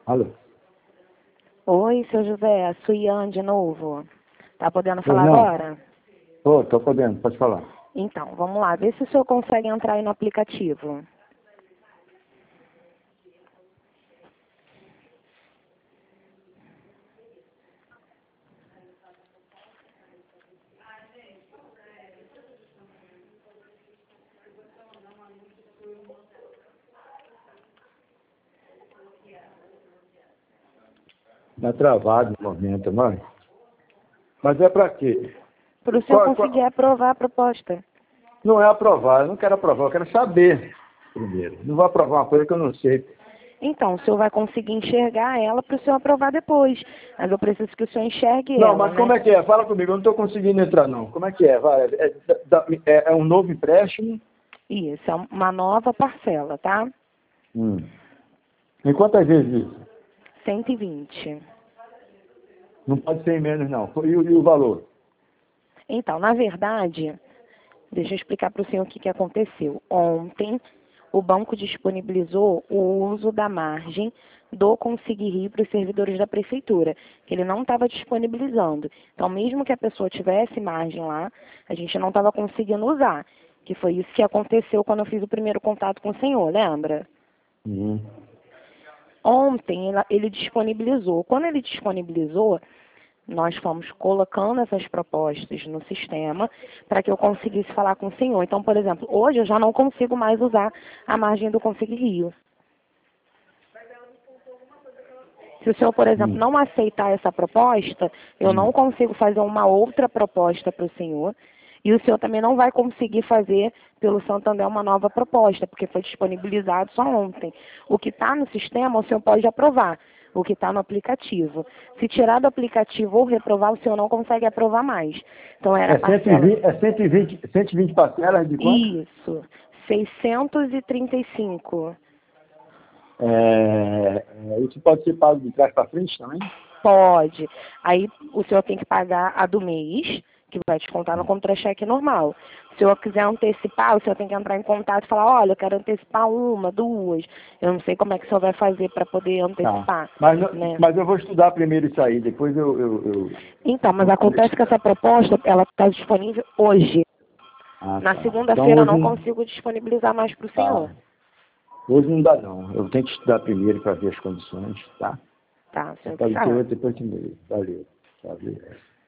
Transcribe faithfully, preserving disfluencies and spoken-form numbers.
Alô? Oi, seu José, sou Ian de novo. Tá podendo falar Não. agora? Ô, tô podendo, pode falar. Então, vamos lá, vê se o senhor consegue entrar aí no aplicativo. Tá travado no momento, mãe. Mas é pra quê? Para o senhor Qual- conseguir qual- aprovar a proposta. Não é aprovar, eu não quero aprovar, eu quero saber primeiro. Não vou aprovar uma coisa que eu não sei. Então, o senhor vai conseguir enxergar ela para o senhor aprovar depois. Mas eu preciso que o senhor enxergue Não, ela, mas né? como é que é? Fala comigo, eu não estou conseguindo entrar, não. Como é que é? Vai, é, é- é um novo empréstimo? Isso, é uma nova parcela, tá? Hum. Em quantas vezes isso? cento e vinte. Não pode ser em menos, não. E, o- e o valor? Então, na verdade, deixa eu explicar para o senhor o que, que aconteceu. Ontem, o banco disponibilizou o uso da margem do Conseguir Rio para os servidores da prefeitura, que ele não estava disponibilizando. Então, mesmo que a pessoa tivesse margem lá, a gente não estava conseguindo usar. Que foi isso que aconteceu quando eu fiz o primeiro contato com o senhor, lembra? Uhum. Ontem ela- ele disponibilizou. Quando ele disponibilizou, nós fomos colocando essas propostas no sistema para que eu conseguisse falar com o senhor. Então, por exemplo, hoje eu já não consigo mais usar a margem do Conseguir Rio. Se o senhor, por exemplo, Hum. não aceitar essa proposta, eu Hum. não consigo fazer uma outra proposta para o senhor. E o senhor também não vai conseguir fazer pelo Santander uma nova proposta, porque foi disponibilizado só ontem. O que está no sistema, o senhor pode aprovar. O que está no aplicativo. Se tirar do aplicativo ou reprovar, o senhor não consegue aprovar mais. Então, era É parcela. cento e vinte, é cento e vinte, cento e vinte parcelas de quanto? Isso. seiscentos e trinta e cinco. É, é, isso pode ser pago de trás para frente também? Pode. Aí o senhor tem que pagar a do mês, que vai descontar no contra-cheque normal. Se o senhor quiser antecipar, o senhor tem que entrar em contato e falar, olha, eu quero antecipar uma, duas. Eu não sei como é que o senhor vai fazer para poder Tá. antecipar. Mas, não- Né? mas eu vou estudar primeiro isso aí, depois eu... eu, eu... Então, mas acontece que essa proposta, ela está disponível hoje. Ah, Na tá. Então segunda-feira eu hoje não não... consigo disponibilizar mais para o senhor. Tá. Hoje não dá não. Eu tenho que estudar primeiro para ver as condições, tá? Tá, o senhor que Pode ser sabe. depois de meio. Valeu. Valeu.